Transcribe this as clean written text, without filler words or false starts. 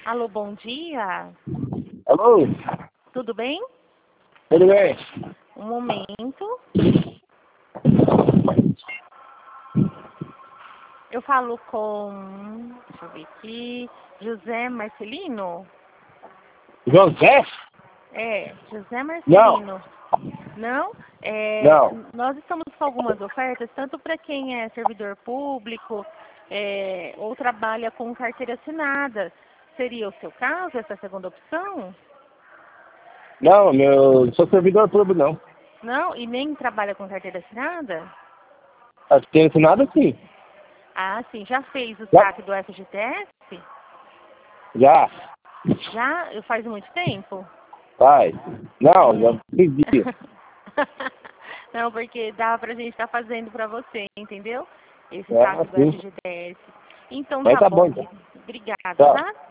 Alô, bom dia. Alô? Tudo bem? Tudo bem? Um momento. Eu falo com... Deixa eu ver aqui. José Marcelino? José? José Não. Marcelino. Não? Não. Nós estamos com algumas ofertas, tanto para quem é servidor público ou trabalha com carteira assinada. Seria o seu caso, essa segunda opção? Não, não sou servidor público, não. Não? E nem trabalha com carteira assinada? Acho que tem assinado sim. Ah, sim. Já fez o Já. saque do FGTS? Já. Já? Faz muito tempo? Vai. Não, já pedi. Não, porque dá pra gente estar fazendo pra você, entendeu? Esse É, saque do sim. FGTS. Então Mas tá tá bom, bom, então. querido. Obrigada, Tchau. tá?